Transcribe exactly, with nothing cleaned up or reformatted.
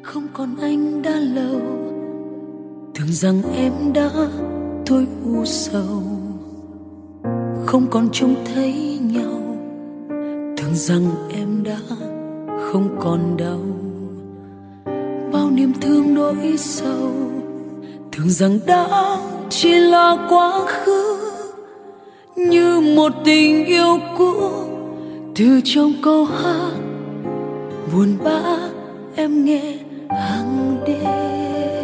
không còn anh đã lâu, tưởng rằng em đã thôi u sầu, không còn trông thấy nhau, tưởng rằng em đã không còn đau, bao niềm thương nỗi sầu, tưởng rằng đã chỉ là quá khứ, như một tình yêu cũ từ trong câu hát buồn bã em nghe hàng đêm.